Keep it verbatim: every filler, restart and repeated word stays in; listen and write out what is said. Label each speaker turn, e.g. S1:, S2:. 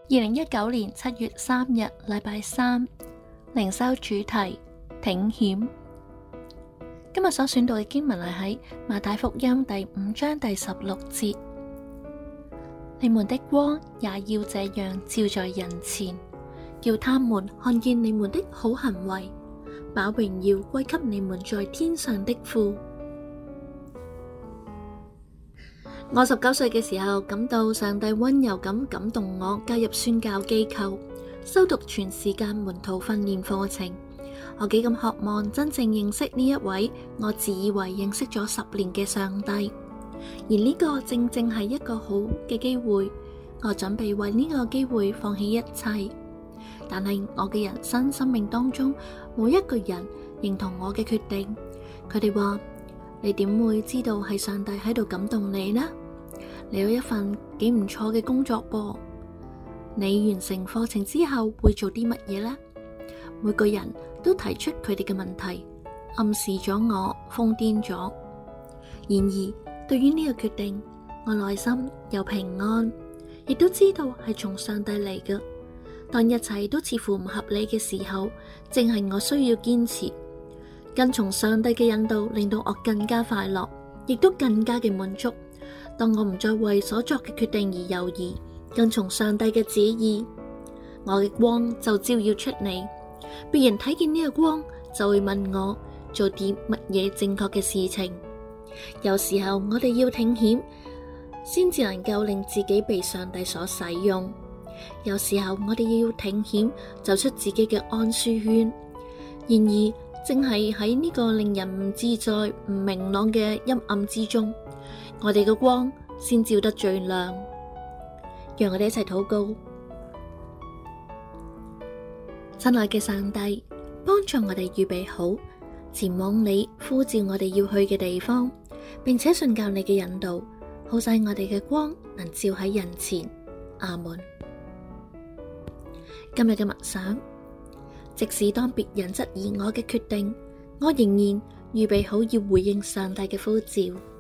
S1: 二零一九年七月三日，禮拜三，靈修主題挺險。今日所選讀嘅經文係喺馬太福音第五章第十六節。你們的光也要這樣照在人前，叫他們看見你們的好行為，把榮耀歸給你們在天上的父。我十九歲嘅時候，感到上帝溫柔咁感動我加入宣教機構，修讀全時間門徒訓練課程。我幾咁渴望真正認識呢一位我自以為認識咗十年嘅上帝，而呢個正正係一個好嘅機會。我準備為呢個機會放棄一切，但係我嘅人生生命當中冇一個人認同我嘅決定。佢哋話：你點會知道係上帝喺度感動你呢？你有一份幾唔錯嘅工作噃，你完成課程之後會做啲乜嘢呢？每個人都提出佢哋嘅問題，暗示咗我瘋癲咗。然而對於呢個決定，我內心有平安，亦都知道係從上帝嚟嘅。當一切都似乎唔合理嘅時候，正係我需要堅持，跟從上帝嘅引導，令到我更加快樂，亦都更加嘅滿足。當我唔再為所作嘅決定而猶豫，跟從上帝嘅旨意，我嘅光就照耀出嚟。別人睇見呢個光，就會問我做啲乜嘢正確嘅事情。有時候我哋要挺險，先至能夠令自己被上帝所使用。有時候我哋要挺險，走出自己嘅安舒圈。然而，正係喺呢個令人唔自在、唔明朗嘅陰暗之中，我哋嘅光先照得最亮。讓我哋一齊禱告。親愛嘅上帝，幫助我哋預備好前往你呼召我哋要去嘅地方，並且信靠你嘅引導，好使我哋嘅光能照喺人前。阿門。今日嘅默想，即使當別人質疑我嘅決定，我仍然預備好要回應上帝嘅呼召。